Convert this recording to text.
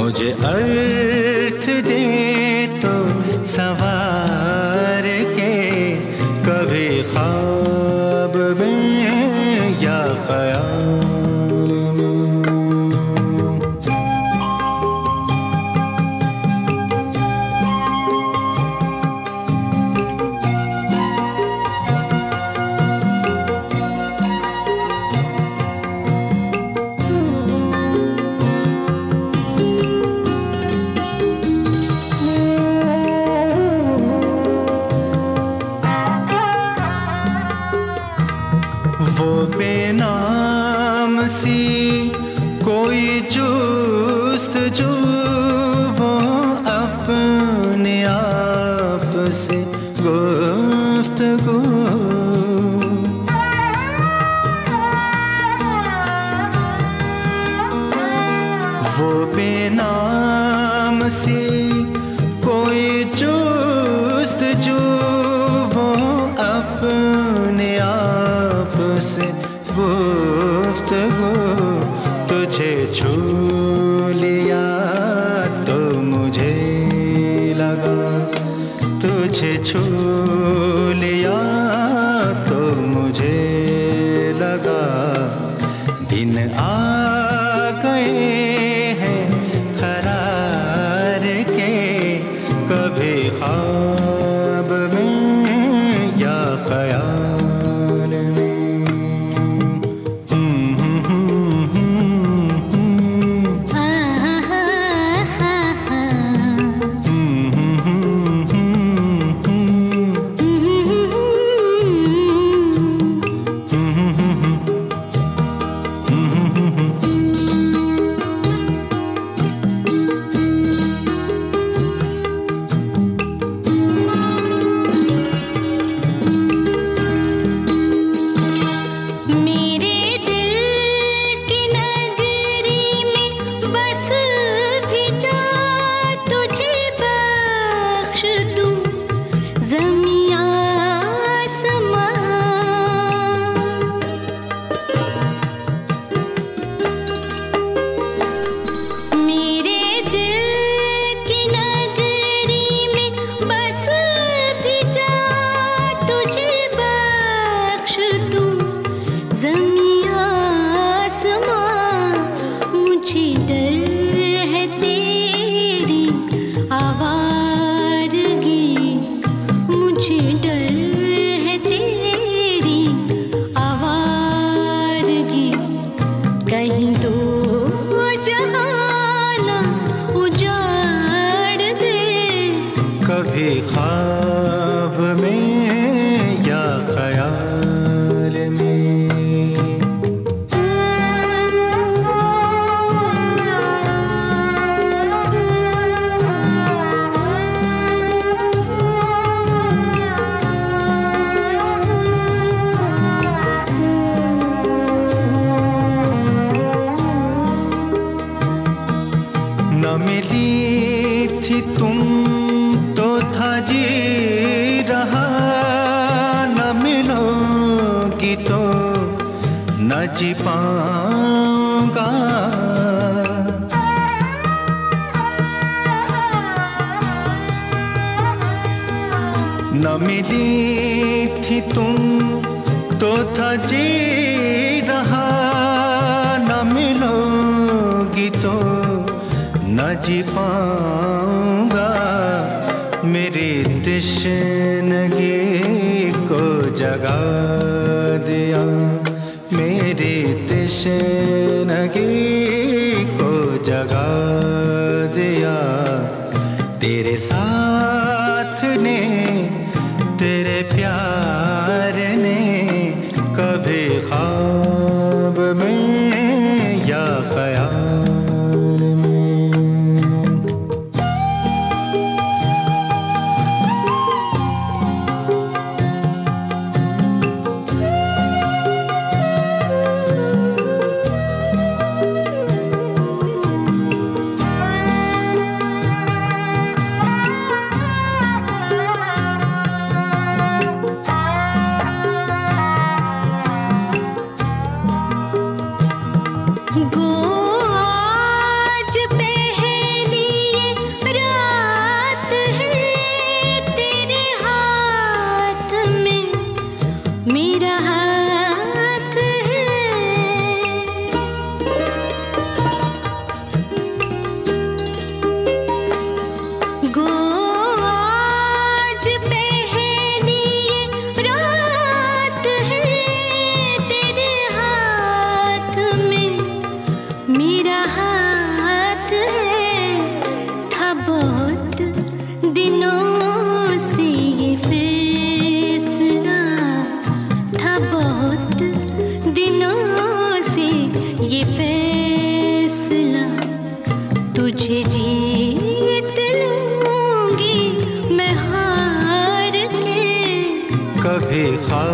मुझे अर्थ दे तो सवार के, कभी ख्वाब में या ख्याल में। वो बेनाम सी कोई जुस्तजू, वो अपने आप से गुफ्तगू। वो बेनाम सी कोई जुस्तजू, वो अपने आप से गुफ्तगू। तुझे छू लिया तो मुझे लगा, तुझे छू लिया तो मुझे लगा, दिन आ गए हैं करार के, कभी ख्वाब में या ख्याल में। कभी ख्वाब में या ख्याल में। न मिली थी तुम तो था जी रहा, न मिलोगी तो न जी पाऊंगा। न मिली थी तुम तो था जी रहा, न मिलोगी तो न जी पाऊंगा। मेरी तशनगी को जगा दिया, मेरी तशनगी को जगा दिया। तेरे साथ ने, तेरे प्यार ने, कभी ख्वाब में या ख्याल में। तुझे जीत लूंगी मैं हार के। कभी ख्वाब